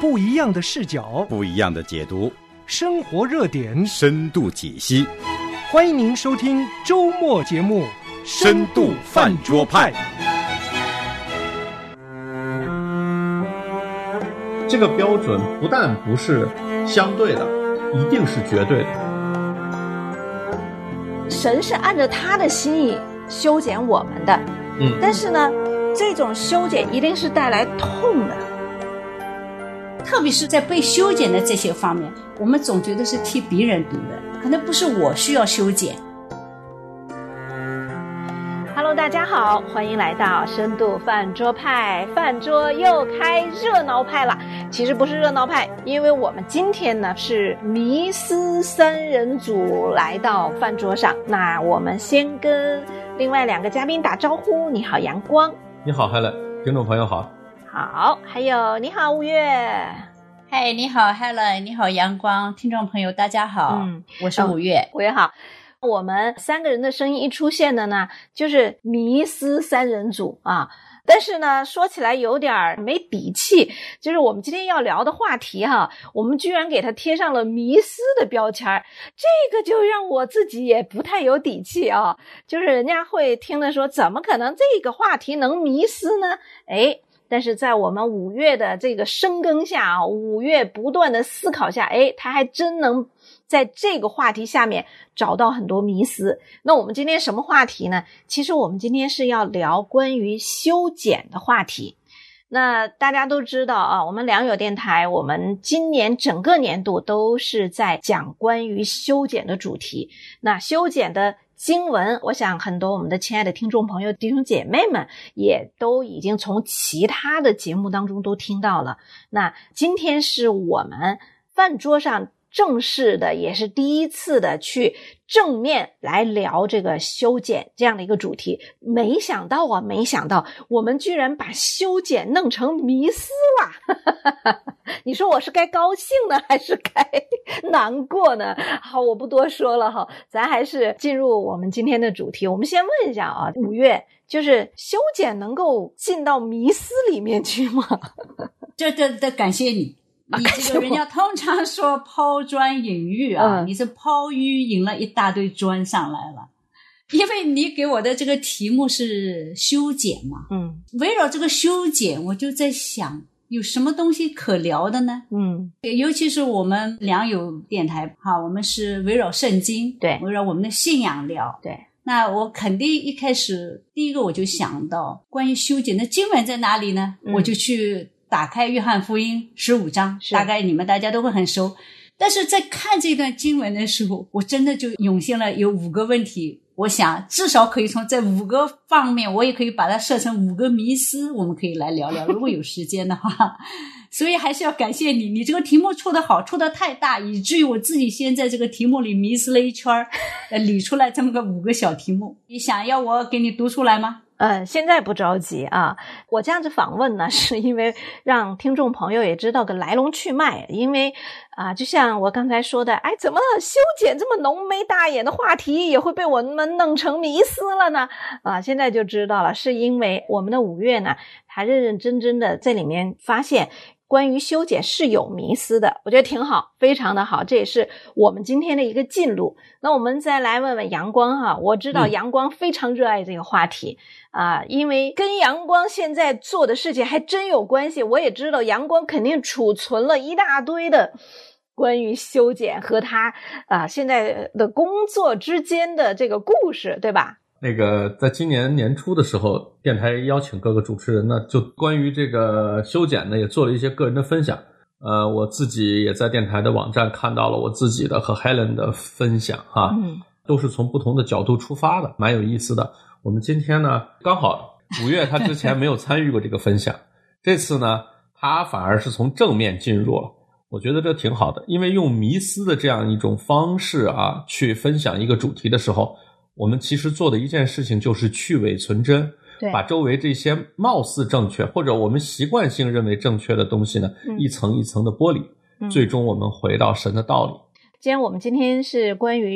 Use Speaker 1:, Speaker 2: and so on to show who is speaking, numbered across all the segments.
Speaker 1: 不一样的视角，
Speaker 2: 不一样的解读，
Speaker 1: 生活热点，
Speaker 2: 深度解析。
Speaker 1: 欢迎您收听周末节目《
Speaker 2: 深度饭桌派》。
Speaker 3: 这个标准不但不是相对的，一定是绝对的。
Speaker 4: 神是按照他的心意修剪我们的，但是呢，这种修剪一定是带来痛的。
Speaker 5: 特别是在被修剪的这些方面，我们总觉得是替别人读的，可能不是我需要修剪。
Speaker 4: Hello， 大家好，欢迎来到深度饭桌派，饭桌又开热闹派了。其实不是热闹派，因为我们今天呢是迷思三人组来到饭桌上。那我们先跟另外两个嘉宾打招呼。你好，阳光。
Speaker 3: 你好 Helen， 听众朋友好。
Speaker 4: 好，还有你好，吴越。
Speaker 5: 嗨，你好 Helen， 你好阳光，听众朋友大家好，我是吴越。
Speaker 4: 吴越好。我们三个人的声音一出现的呢，就是迷思三人组啊。但是呢，说起来有点没底气，就是我们今天要聊的话题哈，我们居然给它贴上了迷思的标签，这个就让我自己也不太有底气啊。就是人家会听了说，怎么可能这个话题能迷思呢？但是在我们5月的这个深耕下啊，5月不断的思考下，他还真能在这个话题下面找到很多迷思。那我们今天什么话题呢？其实我们今天是要聊关于修剪的话题。那大家都知道啊，我们良友电台，我们今年整个年度都是在讲关于修剪的主题。那修剪的经文，我想很多我们的亲爱的听众朋友、弟兄姐妹们也都已经从其他的节目当中都听到了。那今天是我们饭桌上正式的，也是第一次的去正面来聊这个修剪这样的一个主题。没想到我们居然把修剪弄成迷思了。你说我是该高兴呢，还是该难过呢？好，我不多说了哈，咱还是进入我们今天的主题。我们先问一下啊，5月，就是修剪能够进到迷思里面去吗？
Speaker 5: 这感谢你。你这个人家通常说抛砖引玉啊，你是抛玉引了一大堆砖上来了。因为你给我的这个题目是修剪嘛，围绕这个修剪，我就在想有什么东西可聊的呢？尤其是我们良友电台哈，我们是围绕圣经，对，围绕我们的信仰聊，对。那我肯定一开始第一个我就想到关于修剪的经文在哪里呢？我就去打开约翰福音15章，大概你们大家都会很熟。但是在看这段经文的时候，我真的就涌现了有5个问题。我想至少可以从这5个方面，我也可以把它设成5个迷思，我们可以来聊聊，如果有时间的话。所以还是要感谢你，你这个题目出得好，出得太大，以至于我自己先在这个题目里迷思了一圈，理出来这么个5个小题目。你想要我给你读出来吗？
Speaker 4: 现在不着急啊。我这样子访问呢，是因为让听众朋友也知道个来龙去脉。因为就像我刚才说的，怎么修剪这么浓眉大眼的话题也会被我们弄成迷思了呢？现在就知道了，是因为我们的5月呢，还认认真真的在里面发现关于修剪是有迷思的，我觉得挺好，非常的好，这也是我们今天的一个进路。那我们再来问问阳光哈，我知道阳光非常热爱这个话题因为跟阳光现在做的事情还真有关系。我也知道阳光肯定储存了一大堆的关于修剪和他现在的工作之间的这个故事，对吧？
Speaker 3: 那个在今年年初的时候，电台邀请各个主持人呢，就关于这个修剪呢，也做了一些个人的分享。我自己也在电台的网站看到了我自己的和 Helen 的分享都是从不同的角度出发的，蛮有意思的。我们今天呢，刚好5月他之前没有参与过这个分享，这次呢，他反而是从正面进入了。我觉得这挺好的，因为用迷思的这样一种方式去分享一个主题的时候，我们其实做的一件事情就是去伪存真，把周围这些貌似正确或者我们习惯性认为正确的东西呢，一层一层的剥离，最终我们回到神的道理。
Speaker 4: 今天是关于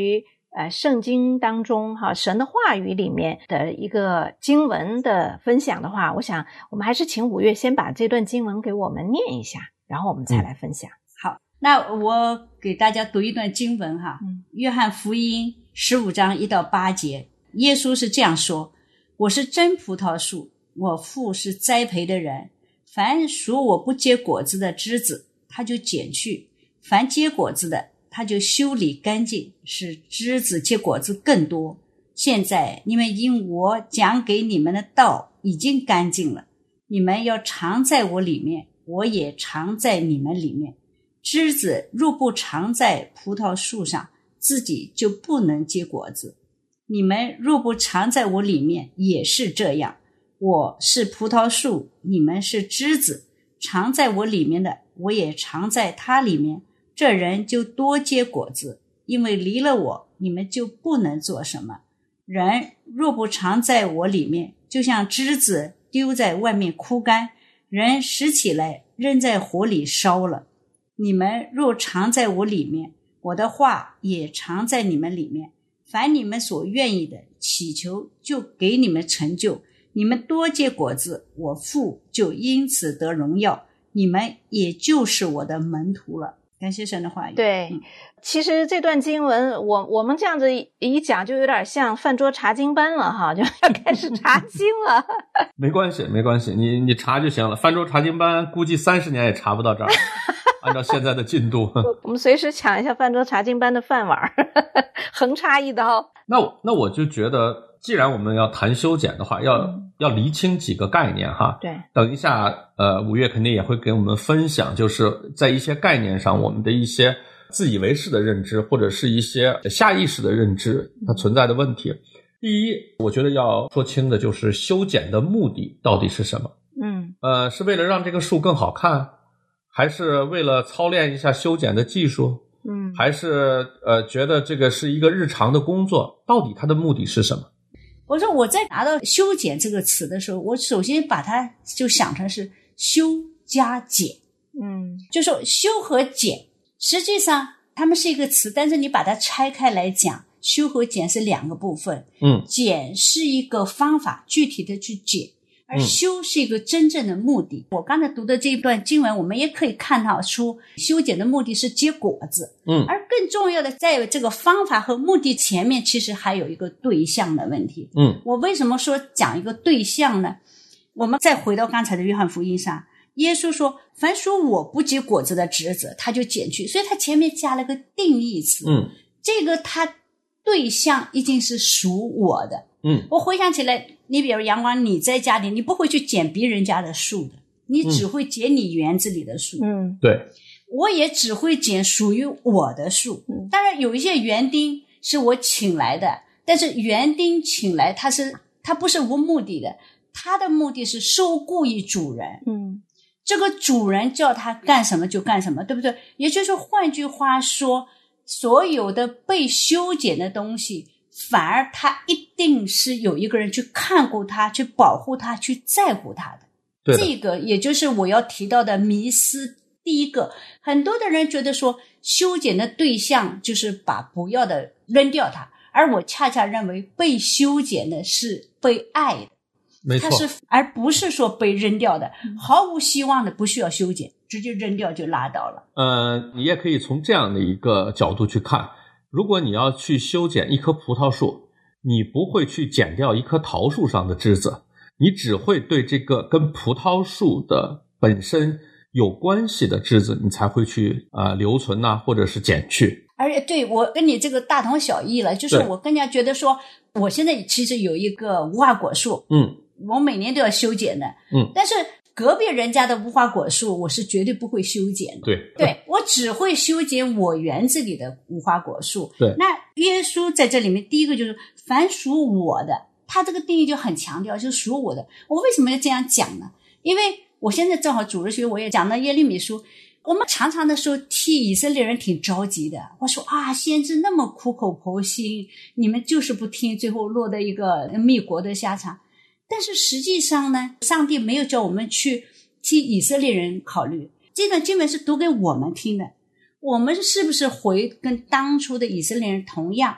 Speaker 4: 圣经当中神的话语里面的一个经文的分享的话，我想我们还是请5月先把这段经文给我们念一下，然后我们再来分享。
Speaker 5: 好，那我给大家读一段经文约翰福音15章1到8节，耶稣是这样说：我是真葡萄树，我父是栽培的人，凡属我不结果子的枝子他就剪去，凡结果子的他就修理干净，使枝子结果子更多。现在你们因我讲给你们的道已经干净了，你们要常在我里面，我也常在你们里面。枝子若不常在葡萄树上，自己就不能结果子。你们若不常在我里面，也是这样。我是葡萄树，你们是枝子，常在我里面的，我也常在他里面。这人就多结果子，因为离了我，你们就不能做什么。人若不常在我里面，就像枝子丢在外面枯干，人拾起来扔在火里烧了。你们若常在我里面，我的话也常在你们里面，凡你们所愿意的祈求，就给你们成就。你们多结果子，我父就因此得荣耀，你们也就是我的门徒了。感谢神的话语。
Speaker 4: 对，其实这段经文我们这样子一讲，就有点像饭桌查经班了就要开始查经了。
Speaker 3: 没关系，你查就行了。饭桌查经班估计30年也查不到这儿。按照现在的进度，
Speaker 4: 我们随时抢一下饭桌查经班的饭碗，横插一刀。
Speaker 3: 那我就觉得，既然我们要谈修剪的话，要厘清几个概念
Speaker 4: 对，
Speaker 3: 等一下5月肯定也会给我们分享，就是在一些概念上我们的一些自以为是的认知，或者是一些下意识的认知它存在的问题。第一，我觉得要说清的就是修剪的目的到底是什么。是为了让这个树更好看，还是为了操练一下修剪的技术？还是觉得这个是一个日常的工作？到底它的目的是什么？
Speaker 5: 我说我在拿到修剪这个词的时候，我首先把它就想成是修加减。就说修和减实际上它们是一个词，但是你把它拆开来讲，修和减是两个部分。减是一个方法，具体的去减，而修是一个真正的目的。我刚才读的这一段经文，我们也可以看到出修剪的目的是结果子。而更重要的，在这个方法和目的前面，其实还有一个对象的问题。我为什么说讲一个对象呢？我们再回到刚才的约翰福音上，耶稣说凡属我不结果子的枝子他就剪去，所以他前面加了个定义词。这个他对象已经是属我的。我回想起来，你比如阳光，你在家里你不会去剪别人家的树的，你只会剪你园子里的树。
Speaker 3: 对，
Speaker 5: 我也只会剪属于我的树。当然有一些园丁是我请来的，但是园丁请来他不是无目的的，他的目的是受雇于主人。这个主人叫他干什么就干什么，对不对？也就是换句话说，所有的被修剪的东西，反而他一定是有一个人去看顾他，去保护他，去在乎他的。
Speaker 3: 对的，
Speaker 5: 这个也就是我要提到的迷思。第一个，很多的人觉得说修剪的对象就是把不要的扔掉它，而我恰恰认为被修剪的是被爱的。
Speaker 3: 没错，
Speaker 5: 而不是说被扔掉的，毫无希望的不需要修剪，直接扔掉就拉倒了。
Speaker 3: 你也可以从这样的一个角度去看，如果你要去修剪一棵葡萄树，你不会去剪掉一棵桃树上的枝子，你只会对这个跟葡萄树的本身有关系的枝子你才会去留存或者是剪去。
Speaker 5: 而且对，我跟你这个大同小异了，就是我更加觉得说，我现在其实有一个无花果树，我每年都要修剪的，但是隔壁人家的无花果树我是绝对不会修剪的。对，我只会修剪我园子里的无花果树。
Speaker 3: 对，
Speaker 5: 那耶稣在这里面第一个就是凡属我的，他这个定义就很强调，就是属我的。我为什么要这样讲呢？因为我现在正好主日学我也讲到耶利米书，我们常常的时候替以色列人挺着急的，我说先知那么苦口婆心，你们就是不听，最后落得一个灭国的下场。但是实际上呢，上帝没有叫我们去替以色列人考虑，这段经文是读给我们听的。我们是不是跟当初的以色列人同样，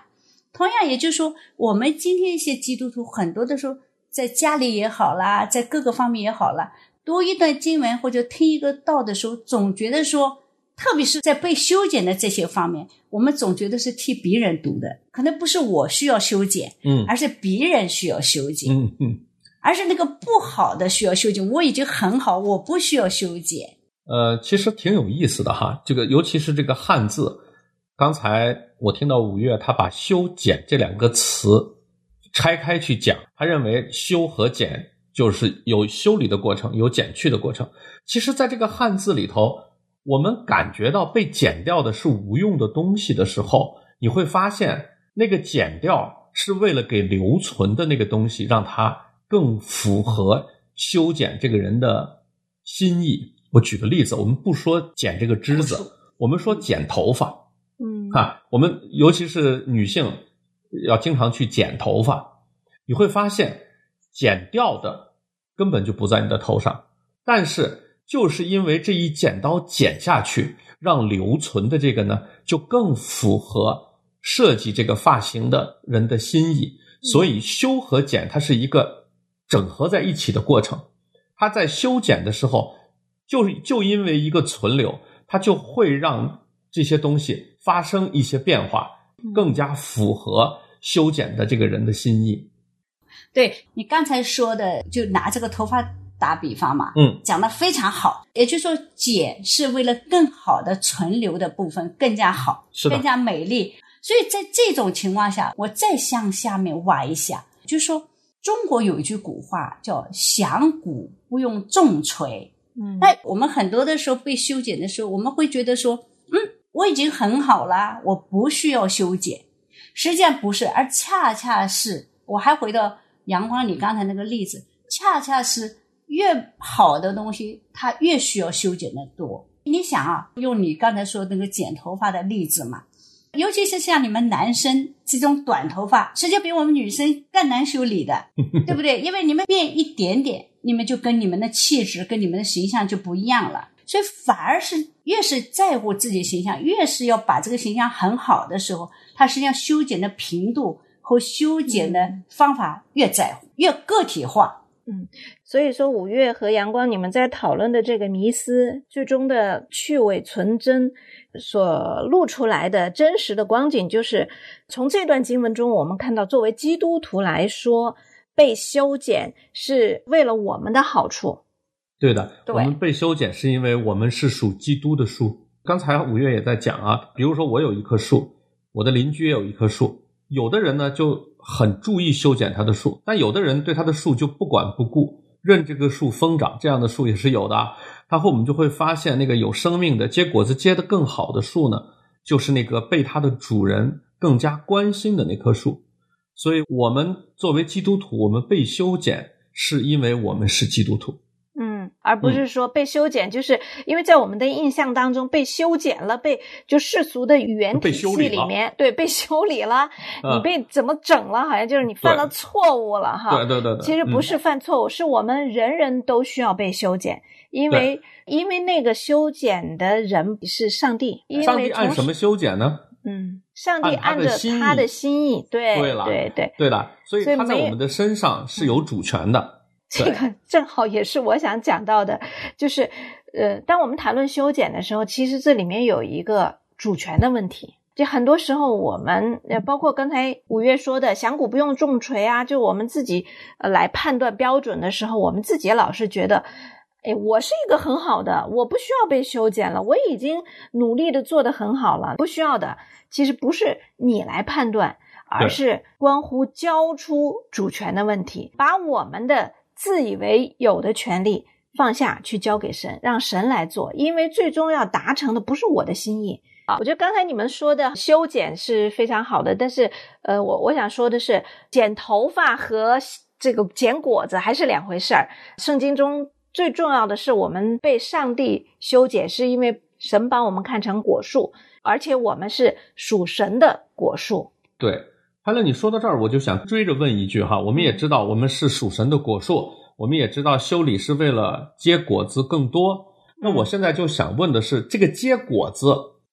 Speaker 5: 同样也就是说，我们今天一些基督徒很多的时候在家里也好啦，在各个方面也好啦，读一段经文或者听一个道的时候，总觉得说，特别是在被修剪的这些方面，我们总觉得是替别人读的，可能不是我需要修剪，而是别人需要修剪，而是那个不好的需要修剪，我已经很好，我不需要修剪。
Speaker 3: 其实挺有意思的哈，这个尤其是这个汉字，刚才我听到五月他把修剪这两个词拆开去讲，他认为修和剪就是有修理的过程，有剪去的过程。其实在这个汉字里头，我们感觉到被剪掉的是无用的东西的时候，你会发现那个剪掉是为了给留存的那个东西让它更符合修剪这个人的心意。我举个例子，我们不说剪这个枝子，我们说剪头发。我们尤其是女性要经常去剪头发，你会发现剪掉的根本就不在你的头上，但是就是因为这一剪刀剪下去，让留存的这个呢就更符合设计这个发型的人的心意。所以修和剪它是一个整合在一起的过程，它在修剪的时候就因为一个存留，它就会让这些东西发生一些变化，更加符合修剪的这个人的心意。
Speaker 5: 对，你刚才说的，就拿这个头发打比方嘛，讲得非常好。也就是说，剪是为了更好的存留的部分更加好，更加美丽。所以在这种情况下，我再向下面挖一下，就是说中国有一句古话叫响鼓不用重锤。那我们很多的时候被修剪的时候，我们会觉得说我已经很好啦，我不需要修剪。实际上不是，而恰恰是，我还回到阳光你刚才那个例子，恰恰是越好的东西它越需要修剪的多。你想啊，用你刚才说那个剪头发的例子嘛，尤其是像你们男生这种短头发，实际上比我们女生更难修理的对不对？因为你们变一点点，你们就跟你们的气质跟你们的形象就不一样了。所以反而是越是在乎自己形象，越是要把这个形象很好的时候，它实际上修剪的频度和修剪的方法越在乎，越个体化。
Speaker 4: 所以说五月和阳光你们在讨论的这个迷思最终的去伪存真所露出来的真实的光景，就是从这段经文中我们看到，作为基督徒来说，被修剪是为了我们的好处。
Speaker 3: 对的，我们被修剪是因为我们是属基督的树。刚才五月也在讲啊，比如说我有一棵树，我的邻居也有一棵树，有的人呢就很注意修剪他的树，但有的人对他的树就不管不顾，任这个树疯长，这样的树也是有的啊。然后我们就会发现，那个有生命的结果子结得更好的树呢，就是那个被它的主人更加关心的那棵树。所以我们作为基督徒，我们被修剪是因为我们是基督徒，
Speaker 4: 而不是说被修剪，就是因为在我们的印象当中，被修剪了，就世俗的语言体系里面，对，被修理了，你被怎么整了，好像就是你犯了错误了哈。对，其实不是犯错误，是我们人人都需要被修剪，因为那个修剪的人是上帝。
Speaker 3: 上帝按什么修剪呢？
Speaker 4: 上帝按着他的心意，对了，
Speaker 3: 所以他在我们的身上是有主权的。
Speaker 4: 这个正好也是我想讲到的，就是当我们谈论修剪的时候，其实这里面有一个主权的问题。就很多时候我们包括刚才五月说的响鼓不用重锤啊，就我们自己来判断标准的时候，我们自己老是觉得我是一个很好的，我不需要被修剪了，我已经努力的做得很好了，不需要的。其实不是你来判断，而是关乎交出主权的问题，把我们的自以为有的权利放下去交给神，让神来做，因为最终要达成的不是我的心意。我觉得刚才你们说的修剪是非常好的，但是我想说的是，剪头发和这个剪果子还是两回事儿。圣经中最重要的是，我们被上帝修剪，是因为神把我们看成果树，而且我们是属神的果树。
Speaker 3: 对，潘乐，你说到这儿，我就想追着问一句哈，我们也知道我们是属神的果树，我们也知道修理是为了结果子更多。那我现在就想问的是，这个结果子，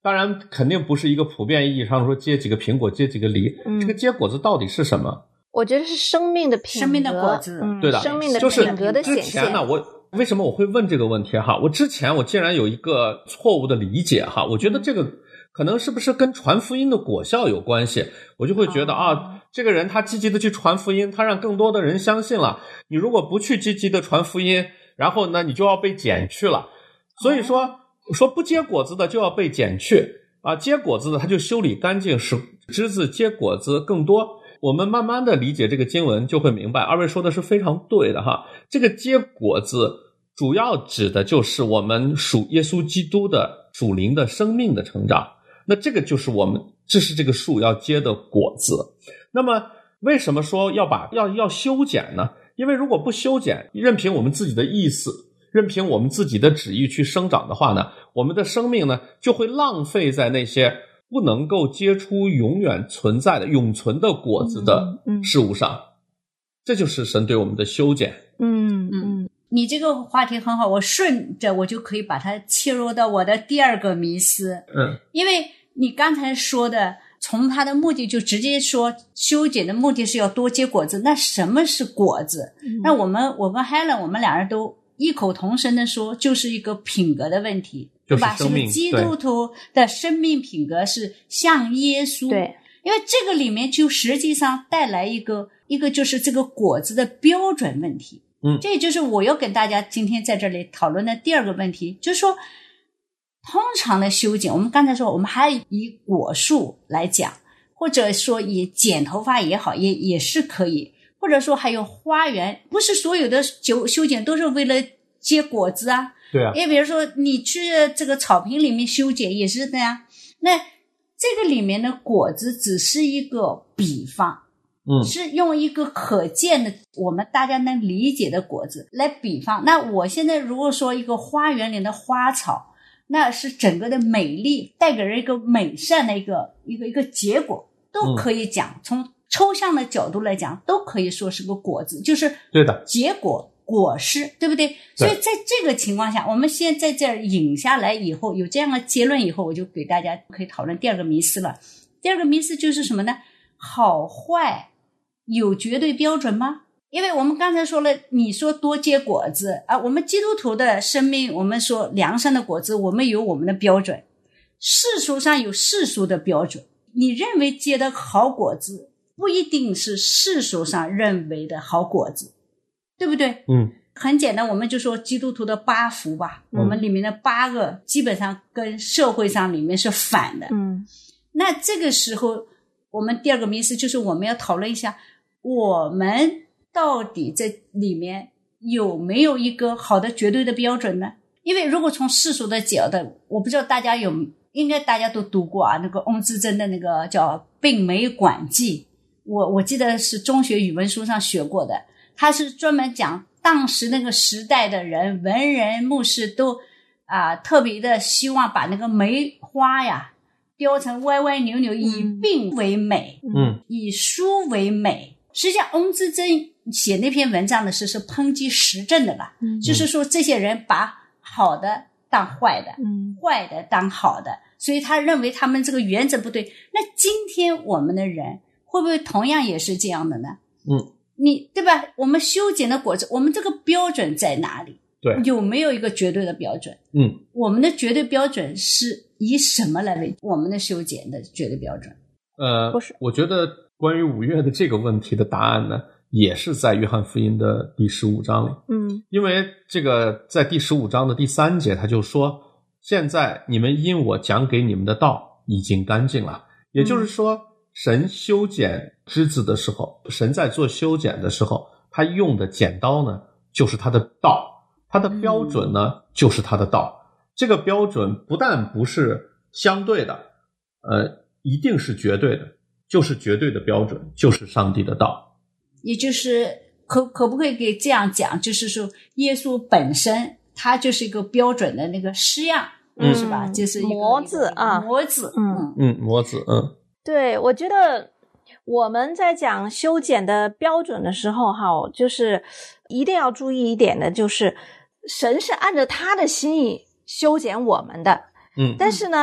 Speaker 3: 当然肯定不是一个普遍意义上说结几个苹果结几个梨，这个结果子到底是什么？
Speaker 4: 我觉得是生命的品格，
Speaker 5: 生命的果子，
Speaker 3: 对的，
Speaker 4: 生命的品格的显现。
Speaker 3: 之前呢，为什么我会问这个问题哈？我之前竟然有一个错误的理解哈，我觉得这个可能是不是跟传福音的果效有关系？我就会觉得这个人他积极的去传福音，他让更多的人相信了。你如果不去积极的传福音，然后呢，你就要被减去了。所以说不结果子的就要被减去啊，结果子的他就修理干净，使枝子结果子更多。我们慢慢的理解这个经文，就会明白二位说的是非常对的哈。这个结果子主要指的就是我们属耶稣基督的属灵的生命的成长，那这个就是这是这个树要结的果子。那么为什么说要修剪呢？因为如果不修剪，任凭我们自己的意思，任凭我们自己的旨意去生长的话呢，我们的生命呢就会浪费在那些不能够结出永远存在的永存的果子的事物上。这就是神对我们的修剪。
Speaker 5: 你这个话题很好，我顺着我就可以把它切入到我的第二个迷思。因为你刚才说的从它的目的就直接说修剪的目的是要多结果子，那什么是果子？那我跟 Helen 我们俩人都异口同声的说，就是一个品格的问题，
Speaker 3: 就是
Speaker 5: 对吧？是个基督徒的生命品格是像耶稣。
Speaker 4: 对，
Speaker 5: 因为这个里面就实际上带来一个就是这个果子的标准问题。这也就是我要跟大家今天在这里讨论的第二个问题，就是说通常的修剪，我们刚才说我们还以果树来讲，或者说以剪头发也好，也是可以，或者说还有花园，不是所有的修剪都是为了结果子啊。
Speaker 3: 对啊，
Speaker 5: 因为比如说你去这个草坪里面修剪也是这样，那这个里面的果子只是一个比方，是用一个可见的我们大家能理解的果子来比方。那我现在如果说一个花园里的花草，那是整个的美丽，带给人一个美善的一个结果，都可以讲，从抽象的角度来讲都可以说是个果子，就是
Speaker 3: 对的
Speaker 5: 结果果实，对不对？所以在这个情况下，我们先在这儿引下来以后，有这样的结论以后，我就给大家可以讨论第二个迷思了。第二个迷思就是什么呢？好坏有绝对标准吗？因为我们刚才说了，你说多结果子啊，我们基督徒的生命，我们说良善的果子，我们有我们的标准，世俗上有世俗的标准。你认为结的好果子，不一定是世俗上认为的好果子，对不对？很简单，我们就说基督徒的8福吧，我们里面的8个基本上跟社会上里面是反的。那这个时候我们第二个迷思就是我们要讨论一下，我们到底这里面有没有一个好的绝对的标准呢？因为如果从世俗的角度，我不知道大家应该大家都读过啊，那个翁之珍的那个叫病媒馆记，我记得是中学语文书上学过的，他是专门讲当时那个时代的人，文人牧师都特别的希望把那个梅花呀雕成歪歪扭扭，以病为美，以书为美。实际上翁之珍写那篇文章的是抨击时政的吧，就是说这些人把好的当坏的，坏的当好的，所以他认为他们这个原则不对。那今天我们的人会不会同样也是这样的呢？你对吧？我们修剪的果子，我们这个标准在哪里？对，有没有一个绝对的标准？我们的绝对标准是以什么来为我们的修剪的绝对标准？
Speaker 3: 不是，我觉得关于五月的这个问题的答案呢，也是在约翰福音的第15章里。因为这个在第15章的第3节，他就说，现在你们因我讲给你们的道已经干净了。也就是说，神修剪枝子的时候，神在做修剪的时候，他用的剪刀呢，就是他的道，他的标准呢，就是他的道。这个标准不但不是相对的，一定是绝对的，就是绝对的标准，就是上帝的道。
Speaker 5: 也就是可不可以给这样讲，就是说耶稣本身他就是一个标准的那个式样，是吧？就是一个
Speaker 4: 模子啊，
Speaker 5: 模子，
Speaker 3: 模子，
Speaker 4: 对，我觉得我们在讲修剪的标准的时候就是一定要注意一点的，就是神是按照他的心意修剪我们的。但是呢，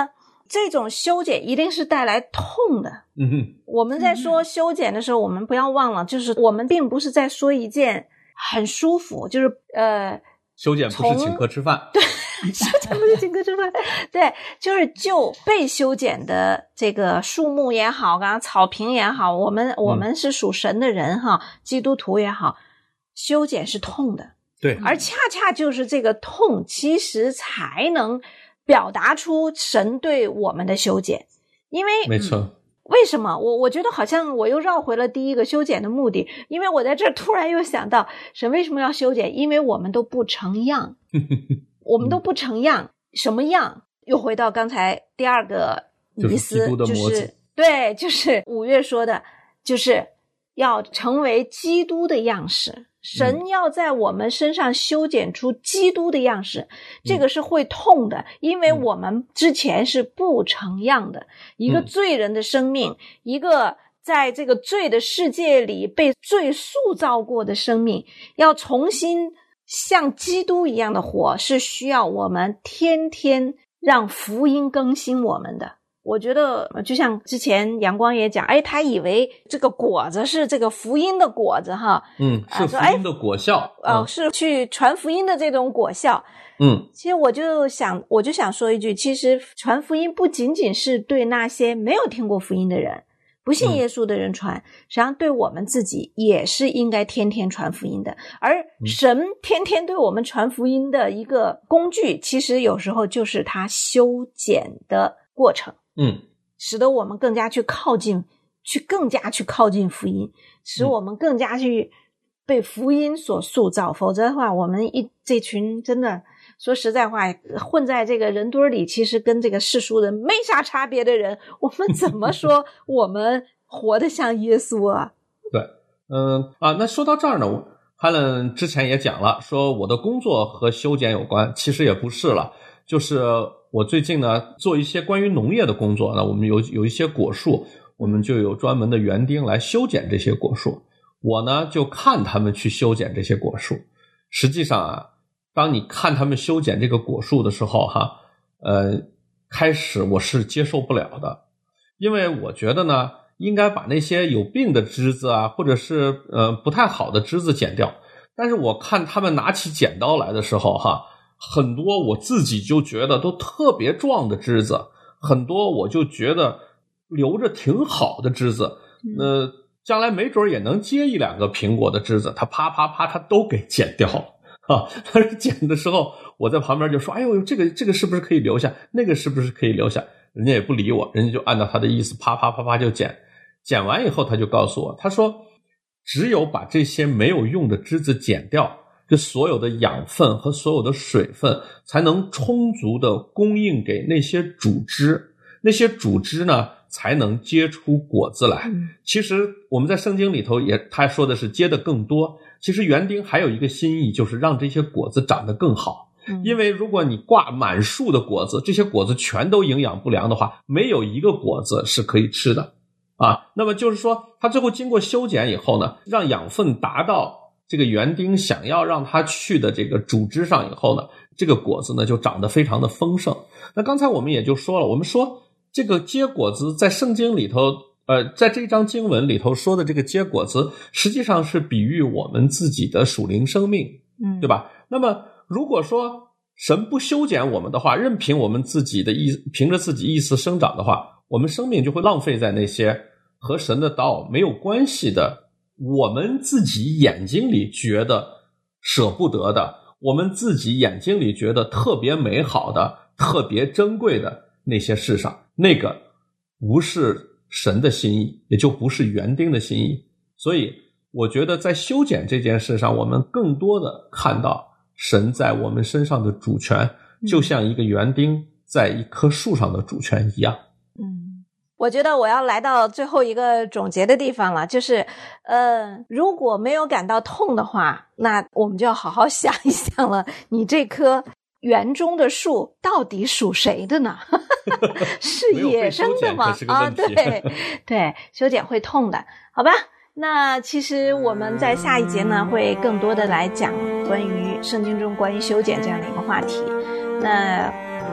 Speaker 4: 这种修剪一定是带来痛的。我们在说修剪的时候，我们不要忘了，就是我们并不是在说一件很舒服，就是
Speaker 3: 修剪不是请客吃饭，
Speaker 4: 对，修剪不是请客吃饭，对，就是就被修剪的这个树木也好，刚刚草坪也好，我们是属神的人哈，基督徒也好，修剪是痛的，
Speaker 3: 对，
Speaker 4: 而恰恰就是这个痛，其实才能表达出神对我们的修剪，因为
Speaker 3: 没错。
Speaker 4: 为什么我觉得好像我又绕回了第一个修剪的目的，因为我在这儿突然又想到神为什么要修剪，因为我们都不成样我们都不成样，什么样？又回到刚才第二个迷思，就是对，就是5月说的，就是要成为基督的样式，神要在我们身上修剪出基督的样式，这个是会痛的，因为我们之前是不成样的，一个罪人的生命，一个在这个罪的世界里被罪塑造过的生命，要重新像基督一样的活，是需要我们天天让福音更新我们的。我觉得就像之前阳光也讲，他以为这个果子是这个福音的果子哈，
Speaker 3: 是福音的果效，
Speaker 4: 是去传福音的这种果效。其实我就想说一句，其实传福音不仅仅是对那些没有听过福音的人，不信耶稣的人传，实际上对我们自己也是应该天天传福音的。而神天天对我们传福音的一个工具，其实有时候就是他修剪的过程。使得我们更加去靠近福音，使我们更加去被福音所塑造。否则的话，我们这群真的说实在话，混在这个人堆里，其实跟这个世俗人没啥差别的人，我们怎么说我们活得像耶稣啊？
Speaker 3: 对，那说到这儿呢，Helen 之前也讲了，说我的工作和修剪有关，其实也不是了，就是我最近呢做一些关于农业的工作呢，我们有一些果树，我们就有专门的园丁来修剪这些果树，我呢就看他们去修剪这些果树。实际上啊，当你看他们修剪这个果树的时候开始我是接受不了的，因为我觉得呢应该把那些有病的枝子啊，或者是不太好的枝子剪掉。但是我看他们拿起剪刀来的时候很多我自己就觉得都特别壮的枝子，很多我就觉得留着挺好的枝子，将来没准也能结1、2个苹果的枝子，他啪啪啪他都给剪掉了但是剪的时候我在旁边就说，哎呦，这个是不是可以留下，那个是不是可以留下，人家也不理我，人家就按照他的意思啪啪啪啪就剪完以后，他就告诉我，他说只有把这些没有用的枝子剪掉，这所有的养分和所有的水分才能充足的供应给那些主枝，那些主枝呢才能结出果子来。其实我们在圣经里头他说的是结得更多，其实园丁还有一个心意，就是让这些果子长得更好。因为如果你挂满树的果子，这些果子全都营养不良的话，没有一个果子是可以吃的那么就是说他最后经过修剪以后呢，让养分达到这个园丁想要让它去的这个主枝上以后呢，这个果子呢就长得非常的丰盛。那刚才我们也就说了，我们说这个结果子在圣经里头在这章经文里头说的这个结果子，实际上是比喻我们自己的属灵生命，对吧？那么如果说神不修剪我们的话，任凭我们自己的凭着自己意思生长的话，我们生命就会浪费在那些和神的道没有关系的，我们自己眼睛里觉得舍不得的，我们自己眼睛里觉得特别美好的、特别珍贵的那些事上，那个不是神的心意，也就不是园丁的心意。所以我觉得在修剪这件事上，我们更多的看到神在我们身上的主权，就像一个园丁在一棵树上的主权一样。
Speaker 4: 我觉得我要来到最后一个总结的地方了，就是如果没有感到痛的话，那我们就要好好想一想了，你这棵园中的树到底属谁的呢？是野生的吗？对，修剪会痛的，好吧？那其实我们在下一节呢，会更多的来讲关于圣经中关于修剪这样的一个话题。那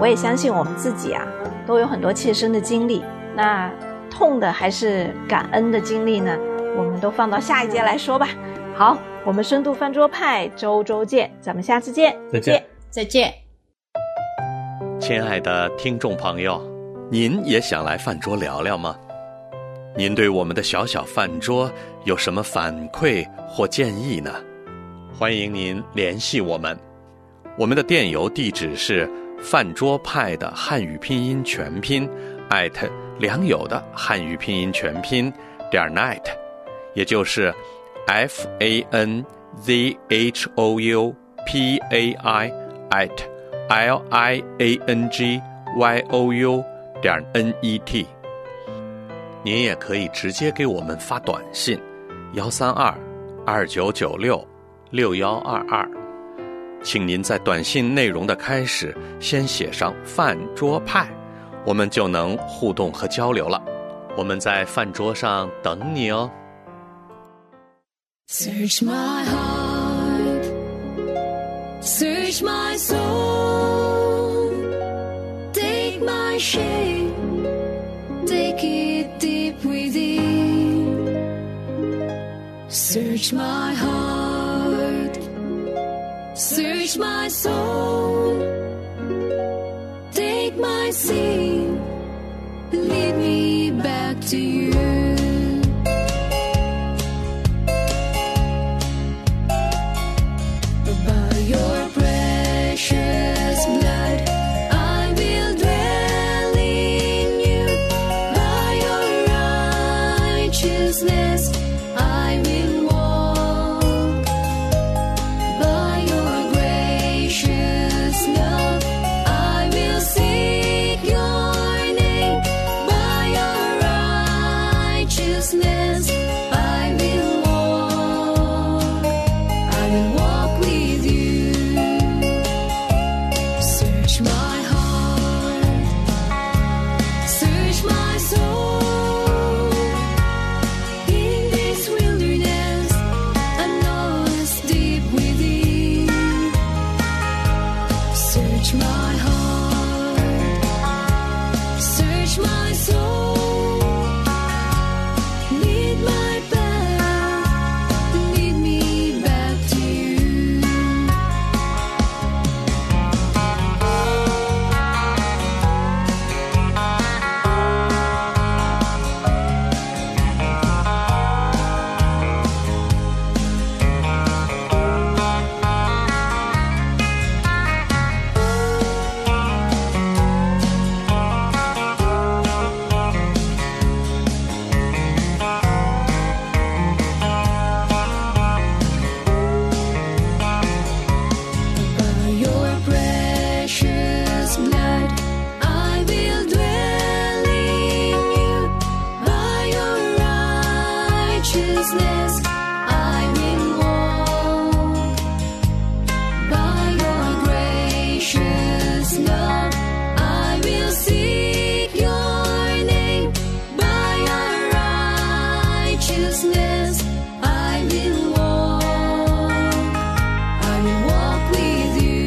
Speaker 4: 我也相信我们自己啊，都有很多切身的经历。那痛的还是感恩的经历呢？我们都放到下一节来说吧。好，我们深度饭桌派周见，咱们下次见，
Speaker 5: 再见。
Speaker 2: 亲爱的听众朋友，您也想来饭桌聊聊吗？您对我们的小小饭桌有什么反馈或建议呢？欢迎您联系我们，我们的电邮地址是饭桌派的汉语拼音全拼良友的汉语拼音全拼.net， 也就是FANZHOUPAI@LIANGYOU.net。 您也可以直接给我们发短信132-2996-6122，请您在短信内容的开始先写上饭桌派，我们就能互动和交流了。我们在饭桌上等你哦。
Speaker 6: Search my heart, search my soul, take my shame, take it deep within. Search my heart, search my soul, take my sin, lead me back to you. By your precious blood, I will dwell in you. By your righteousness, I will walk. By your gracious love, I will seek your name. By your righteousness, I will walk. I will walk with you. Search my heart, search my soul. In this wilderness, I know it's deep within. Search my heart, search my soul. Lead my path, lead me back to you. By your precious blood, I will dwell in you. By your righteousness, I will walk. By your gracious love, I will seek your name. By your righteousness, I will walk. I will walk with you.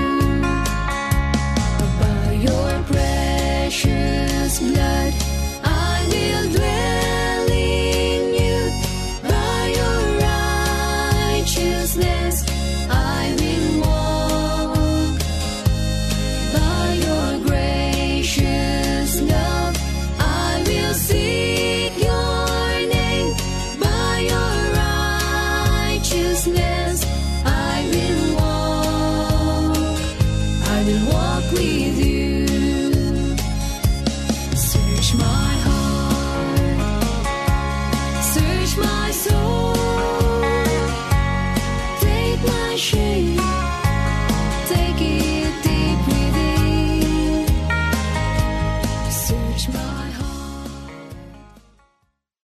Speaker 6: By your precious blood, I will dwell in you. By your righteousness, I will walk. By your gracious love, I will seek your name. By your righteousness, I will walk. I will walk with you. Search my heart, search my soul, take my shame,